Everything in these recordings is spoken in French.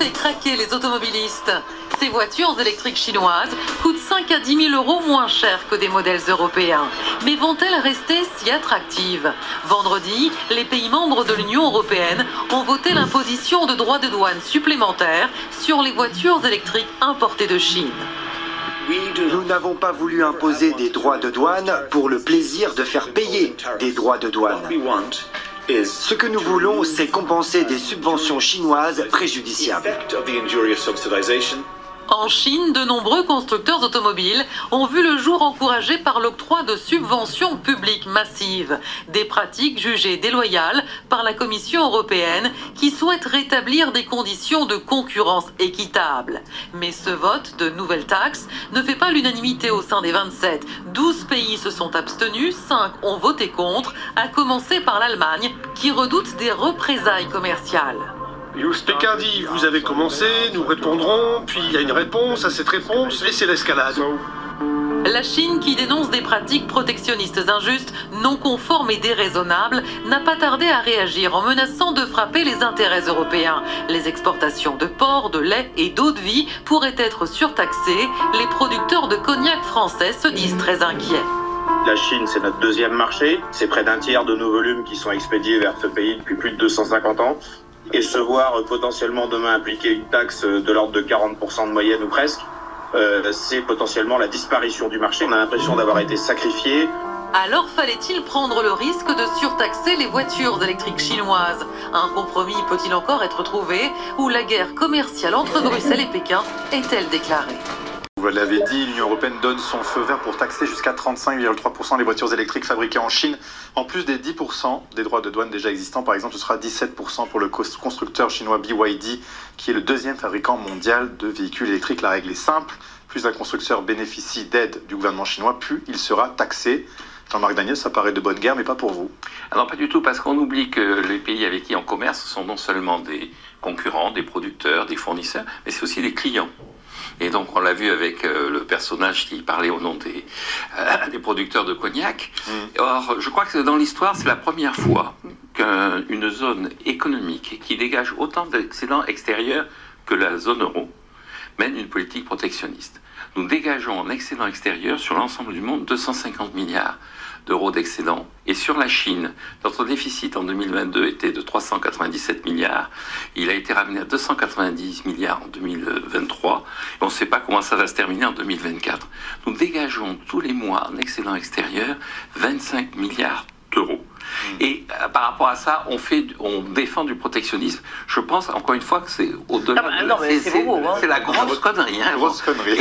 fait craquer les automobilistes. Ces voitures électriques chinoises coûtent 5 à 10 000 euros moins cher que des modèles européens. Mais vont-elles rester si attractives? Vendredi, les pays membres de l'Union européenne ont voté l'imposition de droits de douane supplémentaires sur les voitures électriques importées de Chine. Nous n'avons pas voulu imposer des droits de douane pour le plaisir de faire payer des droits de douane. Ce que nous voulons, c'est compenser des subventions chinoises préjudiciables. En Chine, de nombreux constructeurs automobiles ont vu le jour encouragés par l'octroi de subventions publiques massives, des pratiques jugées déloyales par la Commission européenne qui souhaite rétablir des conditions de concurrence équitables. Mais ce vote de nouvelles taxes ne fait pas l'unanimité au sein des 27. 12 pays se sont abstenus, 5 ont voté contre, à commencer par l'Allemagne qui redoute des représailles commerciales. Pékin dit, vous avez commencé, nous répondrons, puis il y a une réponse à cette réponse, et c'est l'escalade. La Chine, qui dénonce des pratiques protectionnistes injustes, non conformes et déraisonnables, n'a pas tardé à réagir en menaçant de frapper les intérêts européens. Les exportations de porc, de lait et d'eau de vie pourraient être surtaxées. Les producteurs de cognac français se disent très inquiets. La Chine, c'est notre deuxième marché. C'est près d'un tiers de nos volumes qui sont expédiés vers ce pays depuis plus de 250 ans. Et se voir potentiellement demain appliquer une taxe de l'ordre de 40% de moyenne ou presque, c'est potentiellement la disparition du marché. On a l'impression d'avoir été sacrifié. Alors fallait-il prendre le risque de surtaxer les voitures électriques chinoises? Un compromis peut-il encore être trouvé ou la guerre commerciale entre Bruxelles et Pékin est-elle déclarée? Vous l'avez dit, l'Union européenne donne son feu vert pour taxer jusqu'à 35,3% les voitures électriques fabriquées en Chine, en plus des 10% des droits de douane déjà existants. Par exemple, ce sera 17% pour le constructeur chinois BYD, qui est le deuxième fabricant mondial de véhicules électriques. La règle est simple, plus un constructeur bénéficie d'aide du gouvernement chinois, plus il sera taxé. Jean-Marc Daniel, ça paraît de bonne guerre, mais pas pour vous. Alors pas du tout, parce qu'on oublie que les pays avec qui on commerce sont non seulement des concurrents, des producteurs, des fournisseurs, mais c'est aussi des clients. Et donc on l'a vu avec le personnage qui parlait au nom des producteurs de cognac. Or, je crois que dans l'histoire, c'est la première fois qu'une zone économique qui dégage autant d'excédents extérieurs que la zone euro mène une politique protectionniste. Nous dégageons en excédent extérieur sur l'ensemble du monde 250 milliards d'euros d'excédent. Et sur la Chine, notre déficit en 2022 était de 397 milliards. Il a été ramené à 290 milliards en 2023. Et on ne sait pas comment ça va se terminer en 2024. Nous dégageons tous les mois en excédent extérieur 25 milliards d'euros. Et par rapport à ça, on défend du protectionnisme. Je pense encore une fois que c'est au-delà. C'est la grosse connerie. Hein, grosse connerie.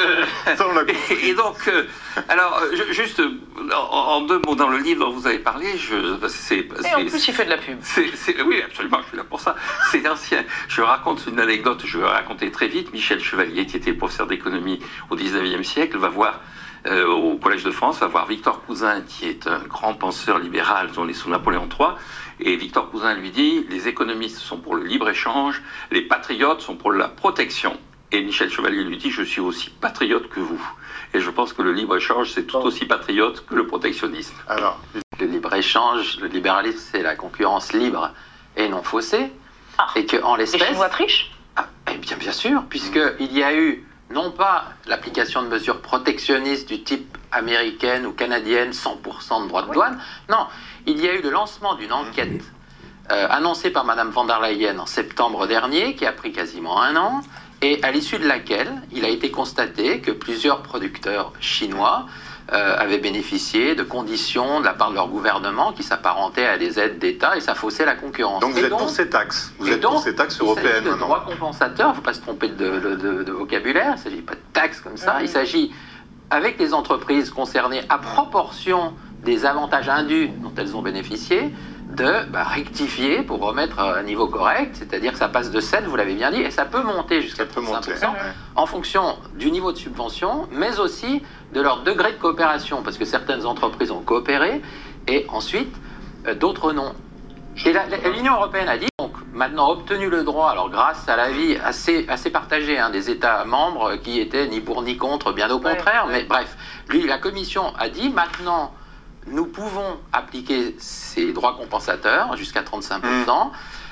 Alors, juste en deux mots, dans le livre dont vous avez parlé, en plus, il fait de la pub. Oui, absolument, je suis là pour ça. C'est ancien. Je raconte une anecdote, je vais raconter très vite. Michel Chevalier, qui était professeur d'économie au 19e siècle, va voir au Collège de France, va voir Victor Cousin, qui est un grand penseur libéral, on est sous Napoléon III, et Victor Cousin lui dit, les économistes sont pour le libre-échange, les patriotes sont pour la protection. Et Michel Chevalier lui dit, je suis aussi patriote que vous. Et je pense que le libre-échange, c'est tout aussi patriote que le protectionnisme. Alors, le libre-échange, le libéralisme, c'est la concurrence libre et non faussée. Et qu'en l'espèce... Les Chinois trichent? Bien sûr, puisqu'il y a eu non pas l'application de mesures protectionnistes du type américaine ou canadienne, 100% de droits de douane, non, il y a eu le lancement d'une enquête annoncée par Madame von der Leyen en septembre dernier, qui a pris quasiment un an, et à l'issue de laquelle il a été constaté que plusieurs producteurs chinois avaient bénéficié de conditions de la part de leur gouvernement qui s'apparentaient à des aides d'État et ça faussait la concurrence. Donc vous êtes pour ces taxes? Vous êtes pour ces taxes européennes? Il s'agit de droits compensateurs, il ne faut pas se tromper de vocabulaire, il ne s'agit pas de taxes comme ça, il s'agit avec les entreprises concernées à proportion des avantages indus dont elles ont bénéficié, de rectifier pour remettre à un niveau correct, c'est-à-dire que ça passe de 7, vous l'avez bien dit, et ça peut monter jusqu'à 35% en fonction du niveau de subvention, mais aussi de leur degré de coopération, parce que certaines entreprises ont coopéré, et ensuite, d'autres non. Et l'Union européenne a dit, donc, maintenant obtenu le droit, alors grâce à l'avis assez partagé des États membres qui étaient ni pour ni contre, bien au contraire, mais bref, la Commission a dit, maintenant, nous pouvons appliquer ces droits compensateurs jusqu'à 35%,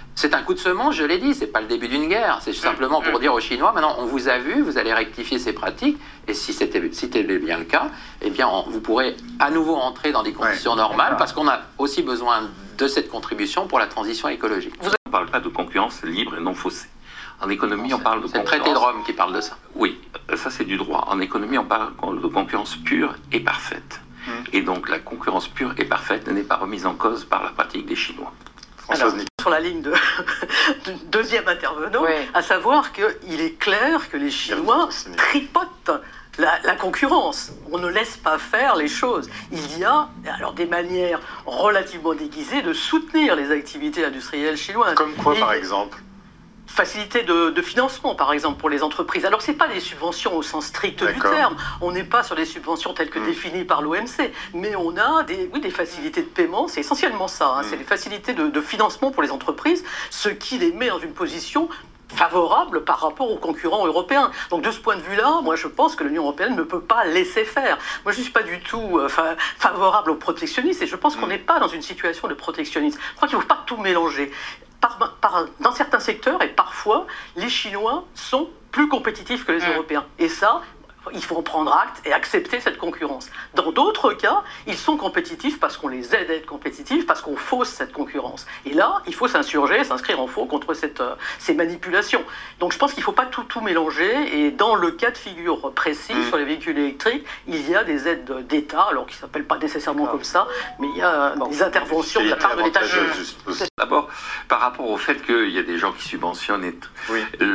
C'est un coup de semonce, je l'ai dit, c'est pas le début d'une guerre. C'est simplement pour dire aux Chinois, maintenant on vous a vu, vous allez rectifier ces pratiques, et si c'était bien le cas, eh bien vous pourrez à nouveau entrer dans des conditions normales, parce qu'on a aussi besoin de cette contribution pour la transition écologique. On ne parle pas de concurrence libre et non faussée. En économie, on parle de concurrence... C'est le traité de Rome qui parle de ça. Oui, ça c'est du droit. En économie, on parle de concurrence pure et parfaite. Et donc la concurrence pure et parfaite n'est pas remise en cause par la pratique des Chinois. Alors, sur la ligne de deuxième intervenant, à savoir qu'il est clair que les Chinois tripotent la concurrence. On ne laisse pas faire les choses. Il y a alors des manières relativement déguisées de soutenir les activités industrielles chinoises. Comme quoi, par exemple? Facilité de financement, par exemple, pour les entreprises. Alors, ce n'est pas des subventions au sens strict du terme. On n'est pas sur des subventions telles que définies par l'OMC. Mais on a des facilités de paiement. C'est essentiellement ça. C'est des facilités de financement pour les entreprises, ce qui les met dans une position favorable par rapport aux concurrents européens. Donc de ce point de vue-là, moi je pense que l'Union européenne ne peut pas laisser faire. Moi je ne suis pas du tout favorable au protectionnisme et je pense qu'on n'est pas dans une situation de protectionnisme. Je crois qu'il ne faut pas tout mélanger. Dans certains secteurs et parfois, les Chinois sont plus compétitifs que les Européens. Et ça, il faut en prendre acte et accepter cette concurrence. Dans d'autres cas, ils sont compétitifs parce qu'on les aide à être compétitifs, parce qu'on fausse cette concurrence. Et là, il faut s'insurger, s'inscrire en faux contre ces manipulations. Donc je pense qu'il ne faut pas tout mélanger. Et dans le cas de figure précis sur les véhicules électriques, il y a des aides d'État, alors qui ne s'appellent pas nécessairement comme ça, mais il y a des interventions de la part de l'État. D'abord, par rapport au fait qu'il y a des gens qui subventionnent et tout,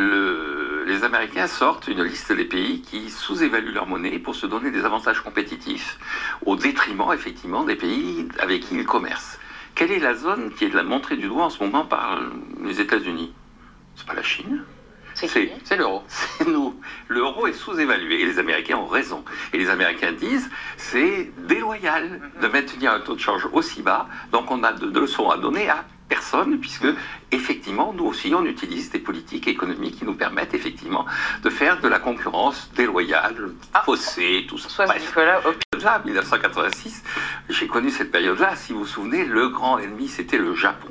les Américains sortent une liste des pays qui sous-évaluent leur monnaie pour se donner des avantages compétitifs au détriment, effectivement, des pays avec qui ils commercent. Quelle est la zone qui est de la montrée du doigt en ce moment par les États-Unis? C'est pas la Chine. C'est l'euro. C'est nous. L'euro est sous-évalué et les Américains ont raison. Et les Américains disent c'est déloyal de maintenir un taux de change aussi bas, donc on a de leçons à donner à personne, puisque effectivement nous aussi on utilise des politiques économiques qui nous permettent effectivement de faire de la concurrence déloyale, faussée, tout ça. Bref, là, 1986, j'ai connu cette période-là. Si vous vous souvenez, le grand ennemi c'était le Japon.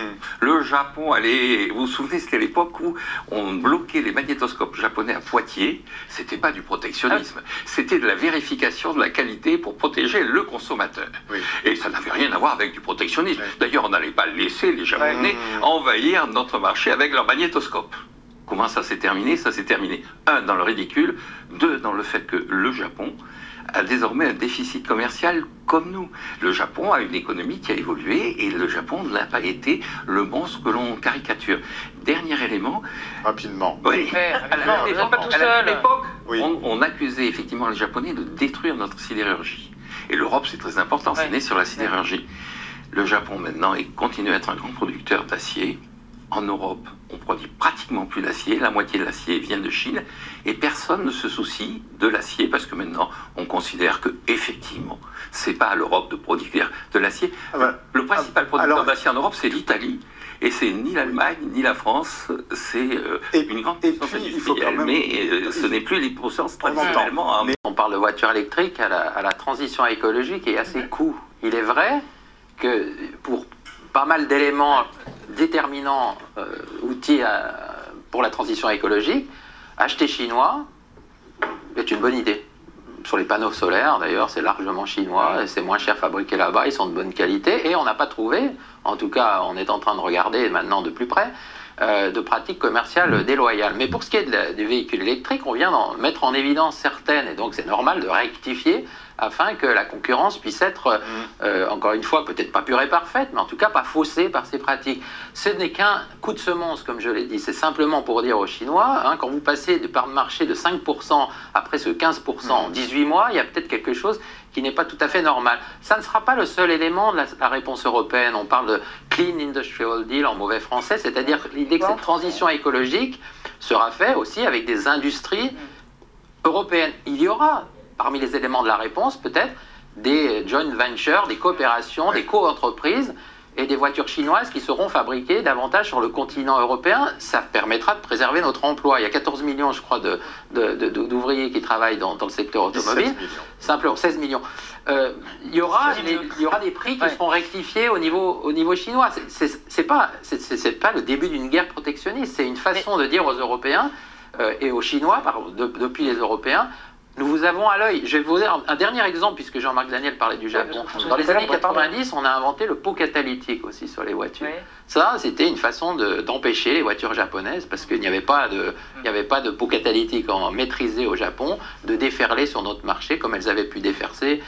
Le Japon, vous vous souvenez, c'était l'époque où on bloquait les magnétoscopes japonais à Poitiers. C'était pas du protectionnisme, c'était de la vérification de la qualité pour protéger le consommateur. Et ça n'avait rien à voir avec du protectionnisme. D'ailleurs, on n'allait pas laisser les Japonais envahir notre marché avec leur magnétoscope. Comment ça s'est terminé? Ça s'est terminé, 1, dans le ridicule, 2, dans le fait que le Japon a désormais un déficit commercial comme nous. Le Japon a une économie qui a évolué et le Japon n'a pas été le monstre que l'on caricature. Dernier élément... Rapidement. Oui, à l'époque, on accusait effectivement les Japonais de détruire notre sidérurgie. Et l'Europe, c'est très important, c'est né sur la sidérurgie. Le Japon, maintenant, continue à être un grand producteur d'acier. En Europe, on produit pratiquement plus d'acier. La moitié de l'acier vient de Chine. Et personne ne se soucie de l'acier parce que maintenant, on considère que effectivement, c'est pas à l'Europe de produire de l'acier. Le principal producteur d'acier en Europe, c'est l'Italie. Et c'est ni l'Allemagne, ni la France. C'est une grande puissance industrielle. Mais ce n'est plus les puissances traditionnellement. On parle de voitures électriques à la transition écologique et à ses coûts. Il est vrai que pour pas mal d'éléments déterminants, outils pour la transition écologique, acheter chinois est une bonne idée. Sur les panneaux solaires, d'ailleurs, c'est largement chinois, et c'est moins cher fabriqué là-bas, ils sont de bonne qualité, et on n'a pas trouvé, en tout cas on est en train de regarder maintenant de plus près, de pratiques commerciales déloyales. Mais pour ce qui est des véhicules électriques, on vient d'en mettre en évidence certaines, et donc c'est normal de rectifier afin que la concurrence puisse être, encore une fois, peut-être pas pure et parfaite, mais en tout cas pas faussée par ces pratiques. Ce n'est qu'un coup de semonce, comme je l'ai dit. C'est simplement pour dire aux Chinois, quand vous passez de part de marché de 5% à presque 15% en 18 mois, il y a peut-être quelque chose qui n'est pas tout à fait normal. Ça ne sera pas le seul élément de la réponse européenne. On parle de Clean Industrial Deal en mauvais français, c'est-à-dire l'idée que cette transition écologique sera faite aussi avec des industries européennes. Il y aura, parmi les éléments de la réponse, peut-être des joint ventures, des coopérations, des co-entreprises et des voitures chinoises qui seront fabriquées davantage sur le continent européen. Ça permettra de préserver notre emploi. Il y a 14 millions, je crois, d'ouvriers qui travaillent dans le secteur automobile. Simplement 16 millions. Il y aura des prix qui seront rectifiés au niveau chinois. C'est pas le début d'une guerre protectionniste. C'est une façon de dire aux Européens et aux Chinois, depuis les Européens, nous vous avons à l'œil. Je vais vous dire un dernier exemple, puisque Jean-Marc Daniel parlait du Japon. Dans les années 90, on a inventé le pot catalytique aussi sur les voitures. Oui. Ça, c'était une façon d'empêcher les voitures japonaises, parce qu'il n'y avait pas de pot catalytique maîtrisé au Japon, de déferler sur notre marché comme elles avaient pu déferler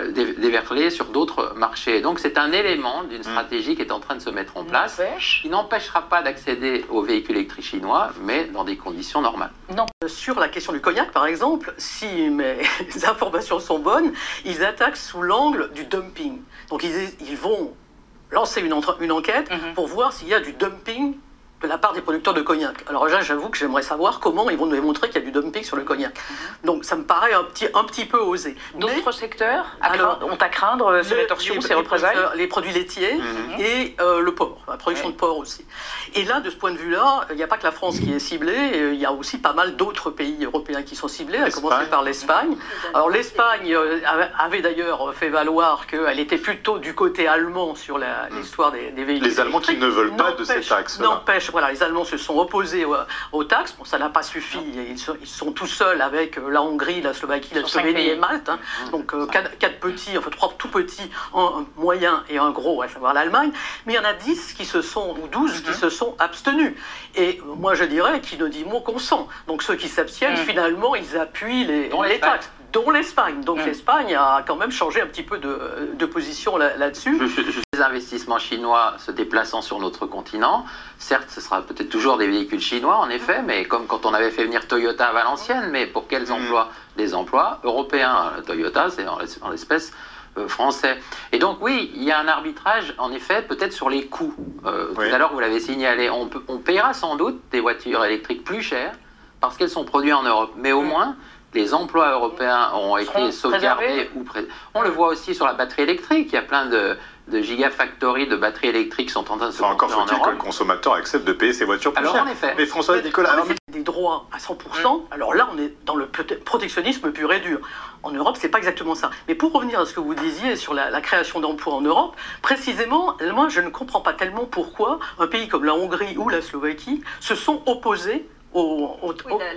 sur d'autres marchés. Donc c'est un élément d'une stratégie qui est en train de se mettre en place, qui n'empêchera pas d'accéder aux véhicules électriques chinois, mais dans des conditions normales. Non. Sur la question du cognac, par exemple, si mes informations sont bonnes, ils attaquent sous l'angle du dumping. Donc ils vont lancer une enquête pour voir s'il y a du dumping de la part des producteurs de cognac. Alors là, j'avoue que j'aimerais savoir comment ils vont nous démontrer qu'il y a du dumping sur le cognac. Donc ça me paraît un petit peu osé. D'autres secteurs ont à craindre ces rétorsions, ces représailles? Les produits laitiers et le porc, la production de porc aussi. Et là, de ce point de vue-là, il n'y a pas que la France qui est ciblée, il y a aussi pas mal d'autres pays européens qui sont ciblés, à commencer par l'Espagne. Alors l'Espagne avait d'ailleurs fait valoir qu'elle était plutôt du côté allemand sur l'histoire des véhicules. Les Allemands qui ne veulent pas de ces taxes. N'empêche, voilà, les Allemands se sont opposés aux taxes. Bon, ça n'a pas suffi. Ils sont tout seuls avec la Hongrie, la Slovaquie, la Slovénie et Malte. Donc quatre petits, enfin 3 tout petits, un moyen et un gros, à savoir l'Allemagne. Mais il y en a 10 ou 12 qui se sont abstenus. Et moi, je dirais qui ne dit mot consent. Donc ceux qui s'abstiennent, finalement, ils appuient les taxes. Dont l'Espagne. Donc l'Espagne a quand même changé un petit peu de position là-dessus. Les investissements chinois se déplaçant sur notre continent, certes, ce sera peut-être toujours des véhicules chinois, en effet, mais comme quand on avait fait venir Toyota à Valenciennes, mais pour quels emplois? Des emplois européens. Toyota, c'est en l'espèce français. Et donc oui, il y a un arbitrage, en effet, peut-être sur les coûts. Tout à l'heure, vous l'avez signalé, on paiera sans doute des voitures électriques plus chères parce qu'elles sont produites en Europe, mais au moins les emplois européens ont été sauvegardés ou on le voit aussi sur la batterie électrique. Il y a plein de gigafactories de batteries électriques qui sont en train de se construire en Europe. Encore faut-il que le consommateur accepte de payer ses voitures plus chères. En effet. Mais François Nicolas, des droits à 100%, alors là on est dans le protectionnisme pur et dur. En Europe, c'est pas exactement ça. Mais pour revenir à ce que vous disiez sur la création d'emplois en Europe, précisément, moi je ne comprends pas tellement pourquoi un pays comme la Hongrie ou la Slovaquie se sont opposés au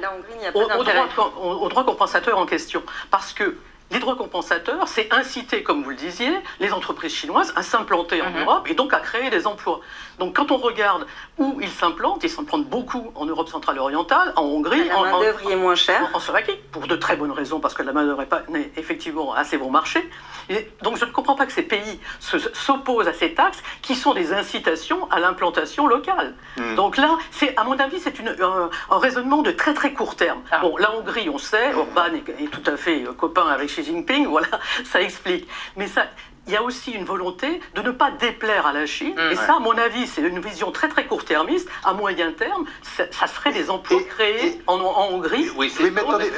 droit compensateur en question. Parce que les droits compensateurs, c'est inciter, comme vous le disiez, les entreprises chinoises à s'implanter en Europe et donc à créer des emplois. Donc quand on regarde où ils s'implantent beaucoup en Europe centrale et orientale, en Hongrie, la main-d'œuvre est moins chère. En Slovaquie, pour de très bonnes raisons, parce que la main-d'œuvre n'est effectivement assez bon marché. Et donc je ne comprends pas que ces pays s'opposent à ces taxes qui sont des incitations à l'implantation locale. Donc là, à mon avis, c'est un raisonnement de très très court terme. Bon, la Hongrie, on sait, Orban est tout à fait copain avec Xi Jinping, voilà, ça explique. Mais il y a aussi une volonté de ne pas déplaire à la Chine. Et ça, à mon avis, c'est une vision très très court-termiste. À moyen terme, ça serait des emplois créés en Hongrie. Oui, c'est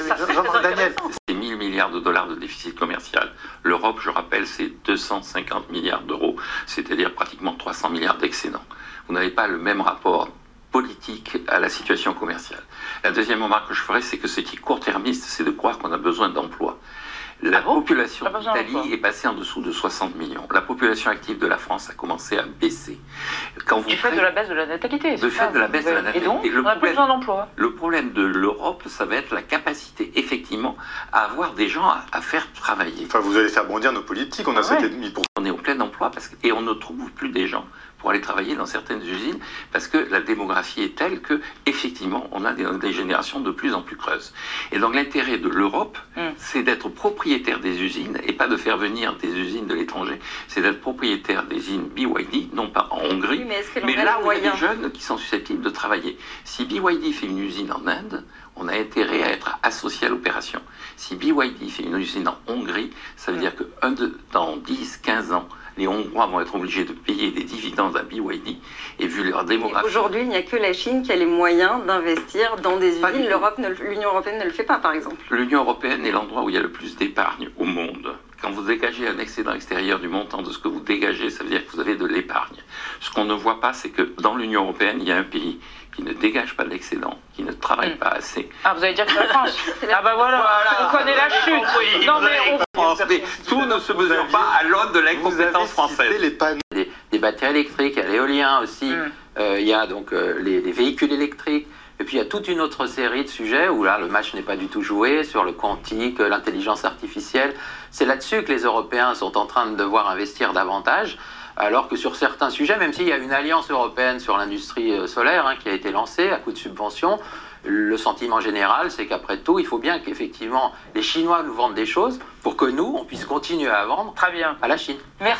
Daniel. C'est 1000 milliards de dollars de déficit commercial. L'Europe, je rappelle, c'est 250 milliards d'euros, c'est-à-dire pratiquement 300 milliards d'excédents. Vous n'avez pas le même rapport politique à la situation commerciale. La deuxième remarque que je ferai, c'est que ce qui est court-termiste, c'est de croire qu'on a besoin d'emplois. La population d'Italie est passée en dessous de 60 millions. La population active de la France a commencé à baisser. Du fait de la baisse de la natalité. Du fait de la baisse de la natalité. Et donc, on n'a plus besoin d'emplois. Le problème de l'Europe, ça va être la capacité, effectivement, à avoir des gens à faire travailler. Enfin, vous allez faire bondir nos politiques. On a 7,5%. On est au plein emploi et on ne trouve plus des gens pour aller travailler dans certaines usines parce que la démographie est telle que effectivement on a des générations de plus en plus creuses. Et donc l'intérêt de l'Europe, c'est d'être propriétaire des usines et pas de faire venir des usines de l'étranger. C'est d'être propriétaire des usines BYD, non pas en Hongrie, mais là où il y a des jeunes qui sont susceptibles de travailler. Si BYD fait une usine en Inde, on a intérêt à être associé à l'opération. Si BYD fait une usine en Hongrie, ça veut dire que dans 10-15 ans, les Hongrois vont être obligés de payer des dividendes à BYD et vu leur démographie... Aujourd'hui, il n'y a que la Chine qui a les moyens d'investir dans des usines. L'Union européenne ne le fait pas, par exemple. L'Union européenne est l'endroit où il y a le plus d'épargne au monde. Quand vous dégagez un excédent extérieur du montant de ce que vous dégagez, ça veut dire que vous avez de l'épargne. Ce qu'on ne voit pas, c'est que dans l'Union européenne, il y a un pays qui ne dégage pas d'excédent, qui ne travaille pas assez. Ah, vous allez dire que c'est la France. Ah bah voilà, on connaît la chute. Non mais tout ne se mesure pas à l'aune de l'incompétence française. Des batteries électriques, il y a l'éolien aussi, il y a donc les véhicules électriques. Et puis il y a toute une autre série de sujets où là le match n'est pas du tout joué, sur le quantique, l'intelligence artificielle. C'est là-dessus que les Européens sont en train de devoir investir davantage, alors que sur certains sujets, même s'il y a une alliance européenne sur l'industrie solaire qui a été lancée à coup de subventions, le sentiment général, c'est qu'après tout, il faut bien qu'effectivement les Chinois nous vendent des choses pour que nous, on puisse continuer à vendre à la Chine. Merci.